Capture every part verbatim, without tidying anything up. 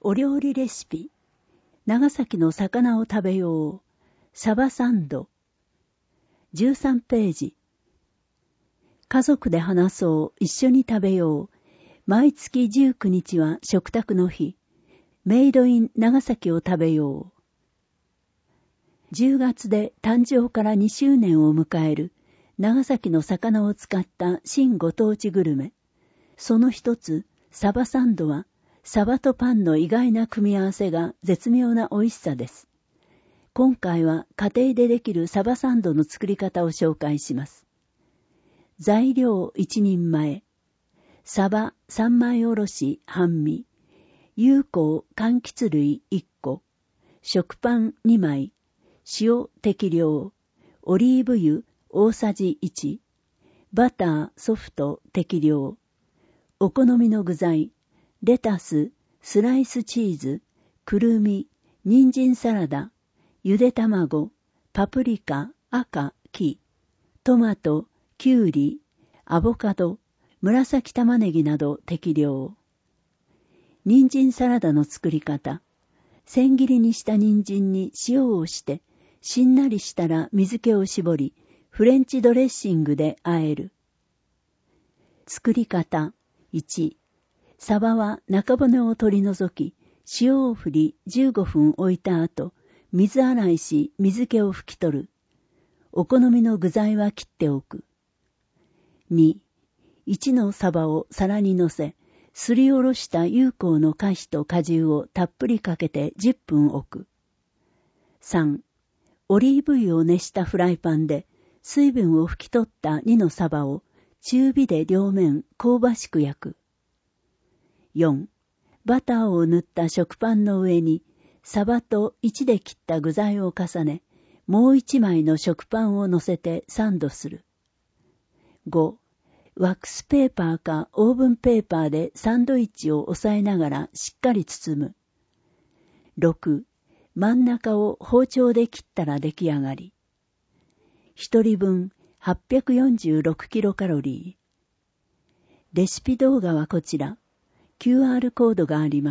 お料理レシピ。長崎の魚を食べよう。サバサンド。じゅうさんページ。家族で話そう。一緒に食べよう。毎月じゅうくにちは食卓の日。メイドイン長崎を食べよう。じゅうがつで誕生からにしゅうねんを迎える長崎の魚を使った新ご当地グルメ。その一つ、サバサンドは、サバとパンの意外な組み合わせが絶妙な美味しさです。今回は家庭でできるサバサンドの作り方を紹介します。材料いちにんまえ。サバさんまいおろし半身。有効柑橘類いっこ。食パンにまい。塩適量。オリーブ油大さじいち。バターソフト適量。お好みの具材。レタス、スライスチーズ、くるみ、人参サラダ、ゆで卵、パプリカ、赤、黄、トマト、キュウリ、アボカド、紫玉ねぎなど適量。人参サラダの作り方。千切りにした人参に塩をして、しんなりしたら水気を絞り、フレンチドレッシングで和える。作り方。いち、サバは中骨を取り除き、塩を振りじゅうごふん置いた後、水洗いし水気を拭き取る。お好みの具材は切っておく。に、いちのサバを皿に乗せ、すりおろした有効の菓子と果汁をたっぷりかけてじゅっぷん置く。さん、オリーブ油を熱したフライパンで、水分を拭き取ったにのサバを中火で両面香ばしく焼く。よん、バターを塗った食パンの上にサバといちで切った具材を重ね、もういちまいの食パンを乗せてサンドする。ご、ワックスペーパーかオーブンペーパーでサンドイッチを押さえながらしっかり包む。ろく、真ん中を包丁で切ったら出来上がり。ひとりぶんはっぴゃくよんじゅうろくキロカロリー。レシピ動画はこちら。キューアール コードがあります。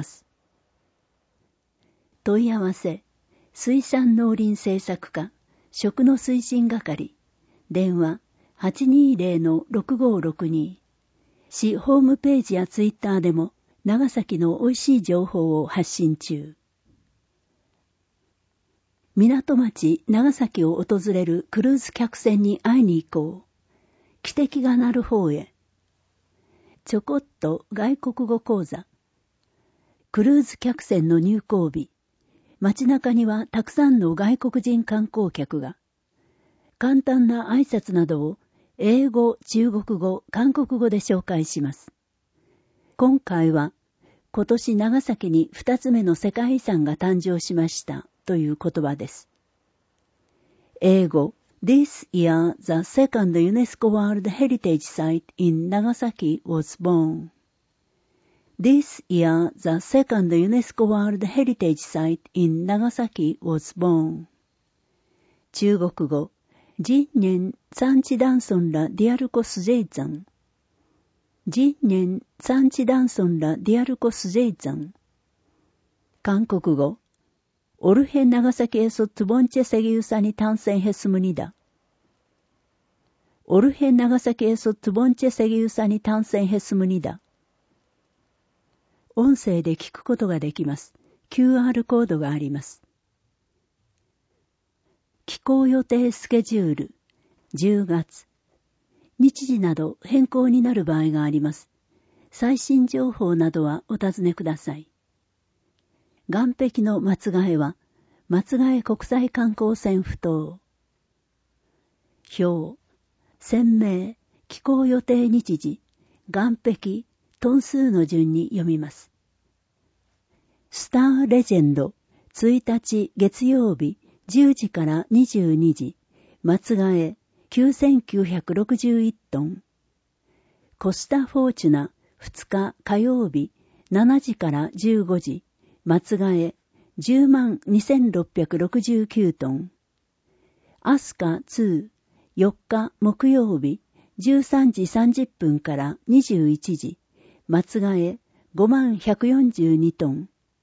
問い合わせ、水産農林政策課、食の推進係、電話 はちにーぜろ ろくごろくに。市ホームページやツイッターでも長崎の美味しい情報を発信中。港町長崎を訪れるクルーズ客船に会いに行こう。汽笛が鳴る方へ。ちょこっと外国語講座。クルーズ客船の入港日。街中にはたくさんの外国人観光客が。簡単な挨拶などを英語、中国語、韓国語で紹介します。今回は今年長崎に二つ目の世界遺産が誕生しましたという言葉です。英語。This year, the second UNESCO World Heritage Site in Nagasaki was born. This year, the second UNESCO World Heritage Site in Nagasaki was born. 中国語。今年産地断村らディアルコスジェイザン。今年産地断村らディアルコスジェイザン。韓国語。オルヘ長崎エソツボンチェセギウサに単線ヘスムニダ。オルヘ長崎エソツボンチェセギウサに単線ヘスムニダ。音声で聞くことができます。キューアール コードがあります。寄港予定スケジュール。じゅうがつ。日時など変更になる場合があります。最新情報などはお尋ねください。岸壁の松ヶ江は、松ヶ江国際観光船埠頭。表。船名、寄港予定日時、岸壁、トン数の順に読みます。スターレジェンド、ついたち月曜日、じゅうじからにじゅうにじ、松ヶ江、きゅうせんきゅうひゃくろくじゅういちトン。コスタフォーチュナ、ふつか火曜日、しちじからじゅうごじ、松ヶ江、じゅうまんにせんろっぴゃくろくじゅうきゅうトン。アスカに、よっか木曜日、じゅうさんじさんじゅっぷんからにじゅういちじ、松ヶ江、ごまんひゃくよんじゅうにトン。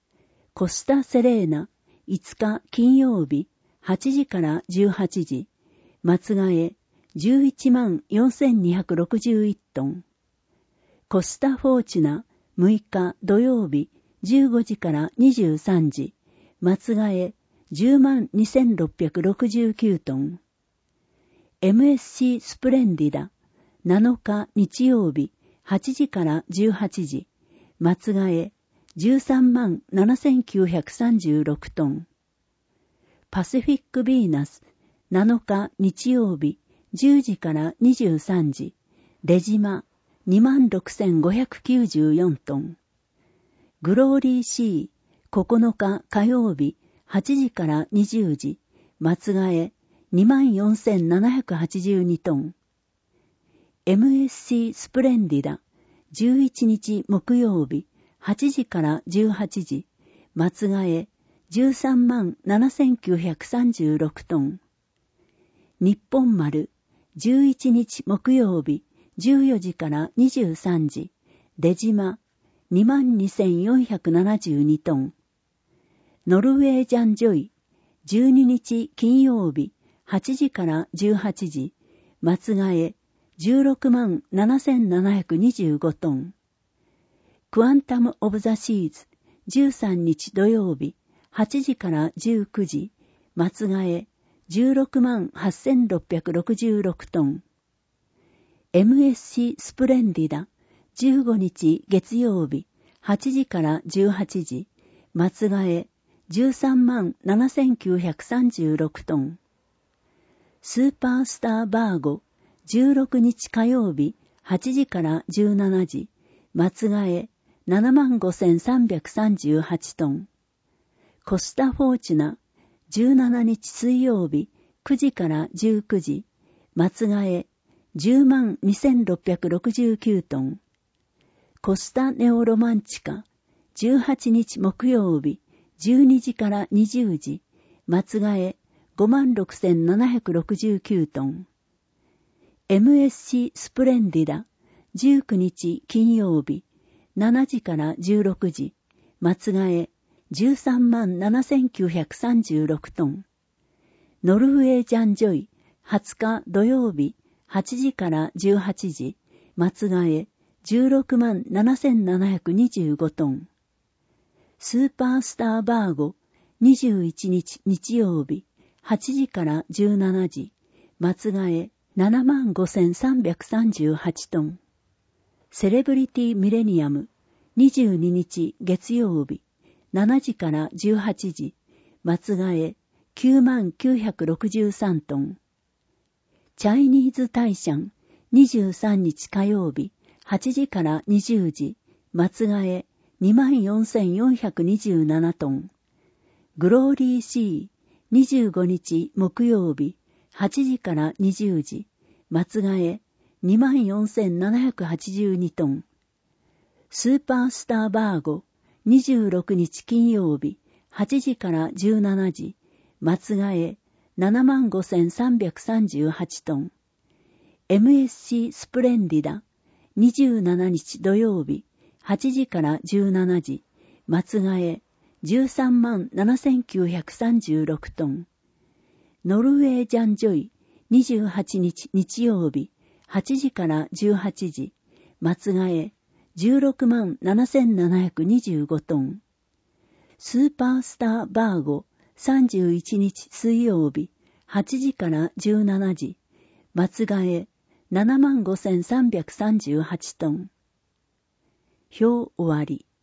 コスタセレーナ、いつか金曜日、はちじからじゅうはちじ、松替え、じゅういちまんよんせんにひゃくろくじゅういちトン。コスタフォーチュナ、むいか土曜日、じゅうごじからにじゅうさんじ、松替え、じゅうまんにせんろっぴゃくろくじゅうきゅうトン。エムエスシー スプレンディダ、なのか日曜日、はちじからじゅうはちじ、松替え、じゅうさんまんななせんきゅうひゃくさんじゅうろくトン。パシフィックヴィーナス、なのか日曜日、じゅうじからにじゅうさんじ、出島、にまんろくせんごひゃくきゅうじゅうよんトン。グローリーシー、ここのか火曜日、はちじからにじゅうじ、松替え、にまんよんせんななひゃくはちじゅうにトン。エムエスシー スプレンディダ、じゅういちにち木曜日、はちじからじゅうはちじ、松替え、じゅうさんまんななせんきゅうひゃくさんじゅうろくトン。日本丸、じゅういちにち木曜日、じゅうよじからにじゅうさんじ、出島、にまんにせんよんひゃくななじゅうにトン。ノルウェージャンジョイ、じゅうににち金曜日、はちじからじゅうはちじ、松替え、じゅうろくまんななせんななひゃくにじゅうごトン。クアンタム・オブ・ザ・シーズ、じゅうさんにち土曜日、はちじからじゅうくじ、松替え、じゅうろくまんはっせんろっぴゃくろくじゅうろくトン。エムエスシー スプレンディダ、じゅうごにち月曜日、はちじからじゅうはちじ、松替え、じゅうさんまんななせんきゅうひゃくさんじゅうろくトン。スーパースターバーゴ、じゅうろくにち火曜日、はちじからじゅうしちじ、松替え、ななまんごせんさんびゃくさんじゅうはちトン。コスタフォーチュナ、じゅうしちにち水曜日、くじからじゅうくじ、松替え、じゅうまんにせんろっぴゃくろくじゅうきゅうトン。コスタネオロマンチカ、じゅうはちにち木曜日、じゅうにじからにじゅうじ、松替え、ごまんろくせんななひゃくろくじゅうきゅうトン。エムエスシー スプレンディダ、じゅうくにち金曜日、しちじからじゅうろくじ、松替え、じゅうさんまんななせんきゅうひゃくさんじゅうろくトン。ノルウェージャンジョイ、はつか土曜日、はちじからじゅうはちじ、松替え、じゅうろくまんななせんななひゃくにじゅうごトン。スーパースターバーゴ、にじゅういちにち日曜日、はちじからじゅうしちじ、松替え、ななまんごせんさんびゃくさんじゅうはちトン。セレブリティミレニアム、にじゅうににち月曜日、しちじからじゅうはちじ、松替え、きゅうまんきゅうひゃくろくじゅうさんトン。チャイニーズタイシャン、にじゅうさんにち火曜日、はちじからにじゅうじ、松替え、にまんよんせんよんひゃくにじゅうななトン。グローリーシー、にじゅうごにち木曜日、はちじからにじゅうじ、松替え、にまんよんせんななひゃくはちじゅうにトン。スーパースターバーゴ、にじゅうろくにち金曜日、はちじからじゅうしちじ、松替え、ななまんごせんさんびゃくさんじゅうはちトン。エムエスシー スプレンディダ、にじゅうしちにち土曜日、はちじからじゅうしちじ、松替え、じゅうさんまんななせんきゅうひゃくさんじゅうろくトン。ノルウェージャンジョイ、にじゅうはちにち日曜日、はちじからじゅうはちじ、松替え、じゅうろくまんななせんななひゃくにじゅうごトン。スーパースターバーゴ、さんじゅういちにち水曜日、はちじからじゅうしちじ、松替え、ななまんごせんさんびゃくさんじゅうはちトン。表終わり。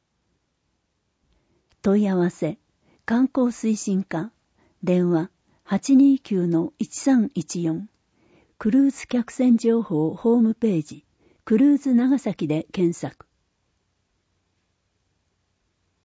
問い合わせ、観光推進課、電話 はちにきゅうのいちさんいちよん、クルーズ客船情報ホームページ、クルーズ長崎で検索。